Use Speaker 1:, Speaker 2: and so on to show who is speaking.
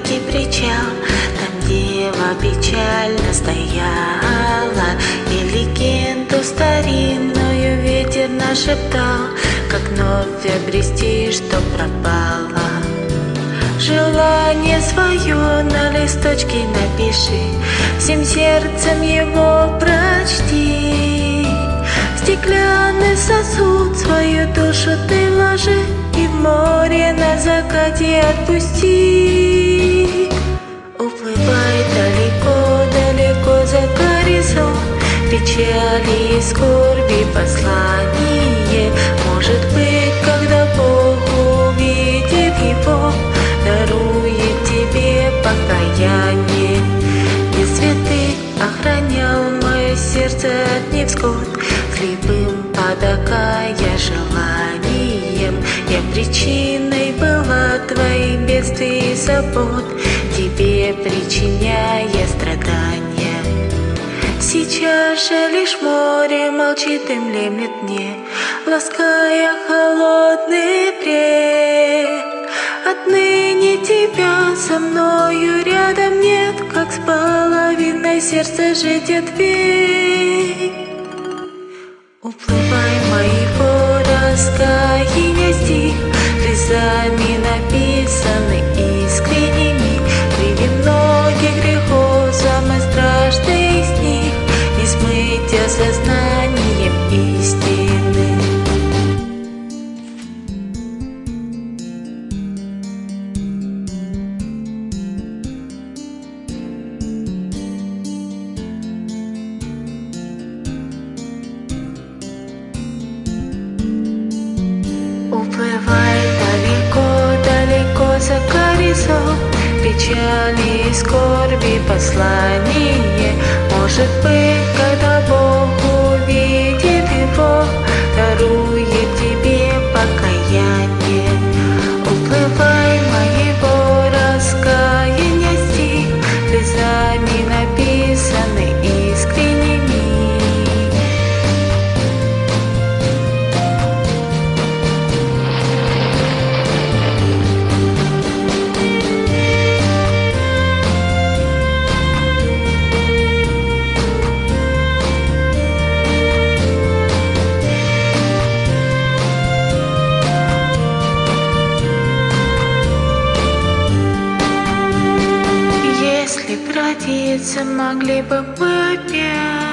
Speaker 1: найти причал, там дева печально стояла, и легенду старинную ветер нашептал, как вновь обрести, что пропало. Желание свое на листочке напиши, всем сердцем его прочти. В стеклянный сосуд свою душу ты вложи, и в море на закате отпусти. Уплывай далеко-далеко за горизонт, печали и скорби послание. Может быть, когда Бог увидит его, дарует тебе покаяние. Без святых охранял мое сердце от невзгод, слепым потакая желанием. Я причиной была твоих бедствий и забот, тебе причиняя страдания. Сейчас же лишь море молчит и млеет мне, лаская холодный брег. Отныне тебя со мною рядом нет, как с половиной сердца жить отвей. Уплывай моего раскаяния стих, слезами написаны искренними. Криви многих грехов, самый страшный из них не смыть осознанием истины. Уплывай далеко-далеко за горизонт, печали и скорби послание. Может быть, когда Бог увидит его, дарует тебе покаяние. Уплывай моего раскаяния стих, слезами написаны искренними. Если б родиться могли бы мы опять,